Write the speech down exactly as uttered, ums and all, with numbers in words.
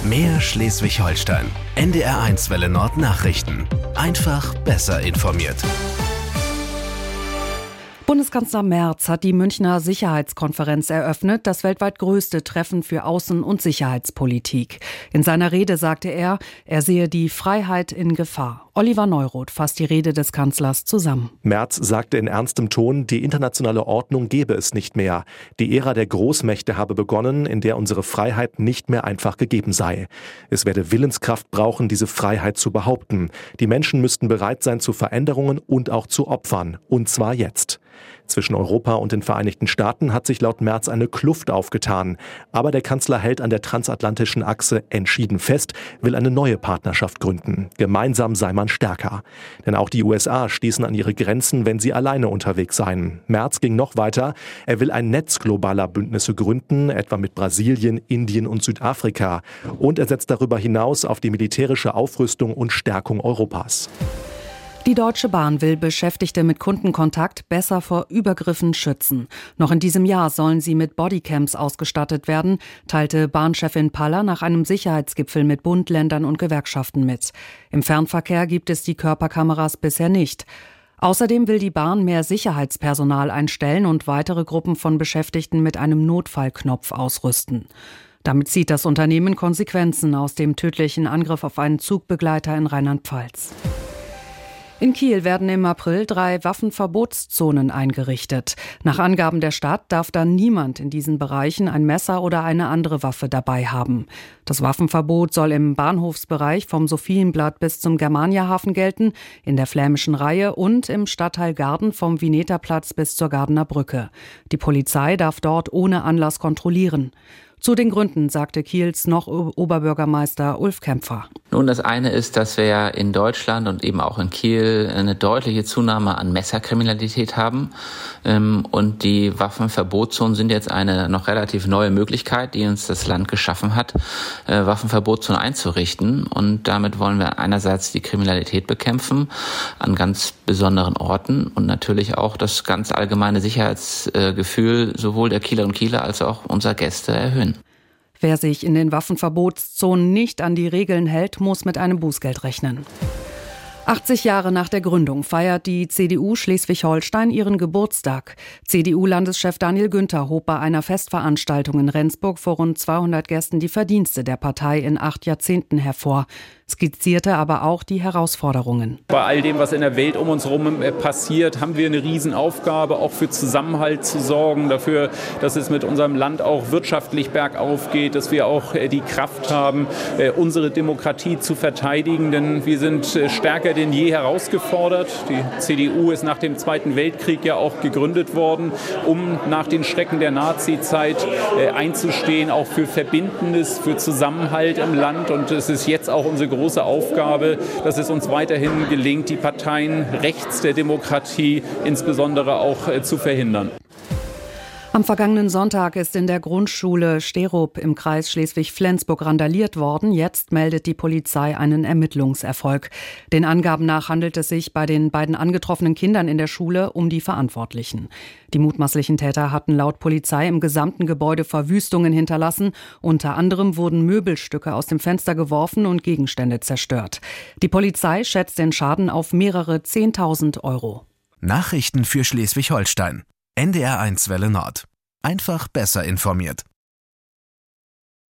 Mehr Schleswig-Holstein. N D R eins Welle Nord Nachrichten. Einfach besser informiert. Bundeskanzler Merz hat die Münchner Sicherheitskonferenz eröffnet, das weltweit größte Treffen für Außen- und Sicherheitspolitik. In seiner Rede sagte er, er sehe die Freiheit in Gefahr. Oliver Neuroth fasst die Rede des Kanzlers zusammen. Merz sagte in ernstem Ton, die internationale Ordnung gebe es nicht mehr. Die Ära der Großmächte habe begonnen, in der unsere Freiheit nicht mehr einfach gegeben sei. Es werde Willenskraft brauchen, diese Freiheit zu behaupten. Die Menschen müssten bereit sein zu Veränderungen und auch zu Opfern. Und zwar jetzt. Zwischen Europa und den Vereinigten Staaten hat sich laut Merz eine Kluft aufgetan. Aber der Kanzler hält an der transatlantischen Achse entschieden fest, will eine neue Partnerschaft gründen. Gemeinsam sei man stärker. Denn auch die U S A stießen an ihre Grenzen, wenn sie alleine unterwegs seien. Merz ging noch weiter. Er will ein Netz globaler Bündnisse gründen, etwa mit Brasilien, Indien und Südafrika. Und er setzt darüber hinaus auf die militärische Aufrüstung und Stärkung Europas. Die Deutsche Bahn will Beschäftigte mit Kundenkontakt besser vor Übergriffen schützen. Noch in diesem Jahr sollen sie mit Bodycams ausgestattet werden, teilte Bahnchefin Paller nach einem Sicherheitsgipfel mit Bund, Ländern und Gewerkschaften mit. Im Fernverkehr gibt es die Körperkameras bisher nicht. Außerdem will die Bahn mehr Sicherheitspersonal einstellen und weitere Gruppen von Beschäftigten mit einem Notfallknopf ausrüsten. Damit zieht das Unternehmen Konsequenzen aus dem tödlichen Angriff auf einen Zugbegleiter in Rheinland-Pfalz. In Kiel werden im April drei Waffenverbotszonen eingerichtet. Nach Angaben der Stadt darf dann niemand in diesen Bereichen ein Messer oder eine andere Waffe dabei haben. Das Waffenverbot soll im Bahnhofsbereich vom Sophienblatt bis zum Germaniahafen gelten, in der Flämischen Reihe und im Stadtteil Garden vom Vineterplatz bis zur Gardener Brücke. Die Polizei darf dort ohne Anlass kontrollieren. Zu den Gründen sagte Kiels noch Oberbürgermeister Ulf Kämpfer. Nun, das eine ist, dass wir ja in Deutschland und eben auch in Kiel eine deutliche Zunahme an Messerkriminalität haben. Und die Waffenverbotszonen sind jetzt eine noch relativ neue Möglichkeit, die uns das Land geschaffen hat, Waffenverbotszonen einzurichten. Und damit wollen wir einerseits die Kriminalität bekämpfen an ganz besonderen Orten und natürlich auch das ganz allgemeine Sicherheitsgefühl sowohl der Kielerinnen und Kieler als auch unserer Gäste erhöhen. Wer sich in den Waffenverbotszonen nicht an die Regeln hält, muss mit einem Bußgeld rechnen. achtzig Jahre nach der Gründung feiert die C D U Schleswig-Holstein ihren Geburtstag. C D U-Landeschef Daniel Günther hob bei einer Festveranstaltung in Rendsburg vor rund zweihundert Gästen die Verdienste der Partei in acht Jahrzehnten hervor, skizzierte aber auch die Herausforderungen. Bei all dem, was in der Welt um uns herum passiert, haben wir eine Riesenaufgabe, auch für Zusammenhalt zu sorgen, dafür, dass es mit unserem Land auch wirtschaftlich bergauf geht, dass wir auch die Kraft haben, unsere Demokratie zu verteidigen, denn wir sind stärker denn je herausgefordert. Die C D U ist nach dem Zweiten Weltkrieg ja auch gegründet worden, um nach den Schrecken der Nazi-Zeit einzustehen, auch für Verbindendes, für Zusammenhalt im Land. Und es ist jetzt auch unsere große Aufgabe, dass es uns weiterhin gelingt, die Parteien rechts der Demokratie insbesondere auch äh, zu verhindern. Am vergangenen Sonntag ist in der Grundschule Sterup im Kreis Schleswig-Flensburg randaliert worden. Jetzt meldet die Polizei einen Ermittlungserfolg. Den Angaben nach handelt es sich bei den beiden angetroffenen Kindern in der Schule um die Verantwortlichen. Die mutmaßlichen Täter hatten laut Polizei im gesamten Gebäude Verwüstungen hinterlassen. Unter anderem wurden Möbelstücke aus dem Fenster geworfen und Gegenstände zerstört. Die Polizei schätzt den Schaden auf mehrere zehntausend Euro. Nachrichten für Schleswig-Holstein. N D R eins Welle Nord. Einfach besser informiert.